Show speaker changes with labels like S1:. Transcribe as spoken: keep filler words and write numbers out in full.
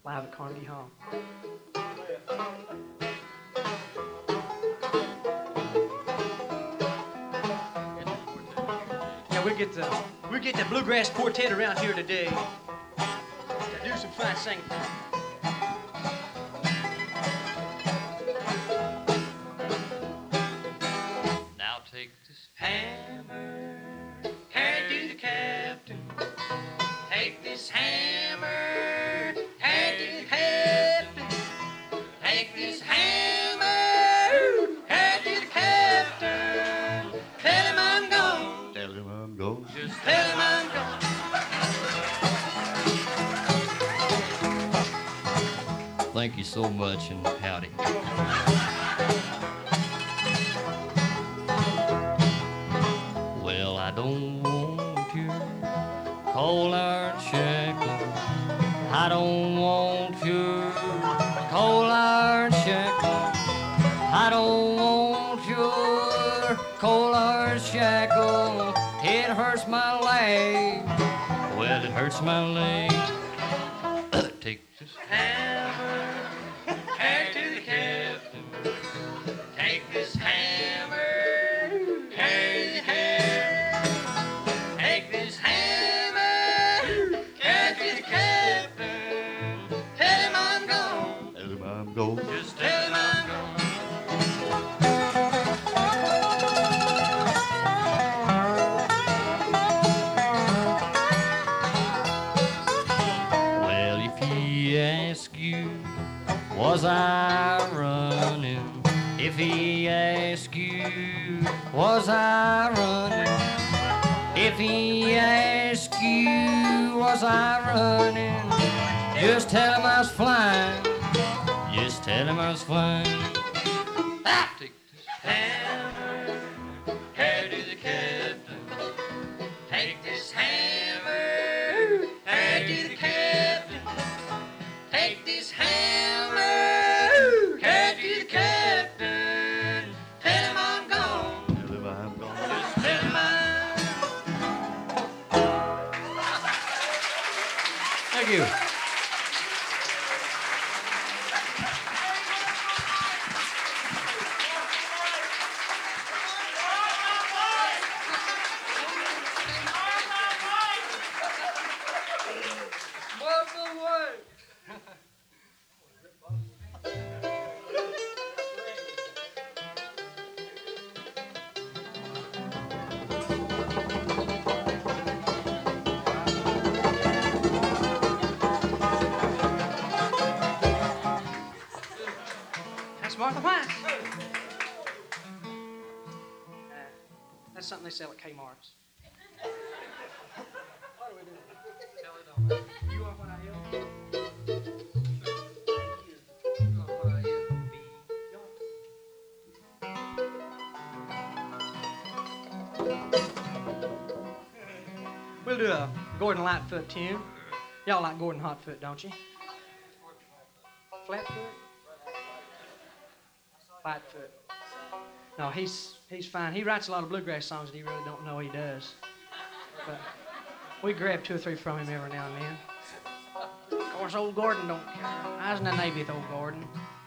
S1: live at Carnegie Hall. Yeah, we get the we get the bluegrass quartet around here today to do some fine singing.
S2: Now take this hammer, carry it to the captain. Take this hammer, carry it to the captain. Take this hammer, carry it to the captain. Tell him I'm gone.
S3: Tell him I'm gone.
S2: Just tell him I'm gone. Thank you so much, and howdy. Well, I don't want you cold iron shackle. I don't want your cold iron shackle. I don't want your cold iron shackle. It hurts my leg. Well, it hurts my leg. Take this hammer, carry it to the captain. Take this hammer, carry the captain. Take this hammer, carry it to the captain. Tell him I'm gone.
S3: Tell him I'm gone.
S2: Just tell him I'm gone. Well, if he asks you, was I running? If he asks you, was I running? If he asks you, was I running? Just tell him I was flying. Just tell him I was flying. Ah! Take this hammer, carry it to the captain. Take this hammer, carry it to the captain. Take this hammer, carry it to the captain. Tell him I'm gone.
S3: Tell him I'm gone.
S2: Just tell him I'm.
S1: Thank you. That's Martha White. Uh, that's something they sell at Kmart's. What do we do? Tell it on. You want what I am? Thank you. You want what I am? Be yours. We'll do a Gordon Lightfoot tune. Y'all like Gordon Hotfoot, don't you? Flatfoot? Lightfoot. No, he's he's fine. He writes a lot of bluegrass songs that he really don't know he does. But we grab two or three from him every now and then. Of course, old Gordon don't care. I was in the Navy with old Gordon.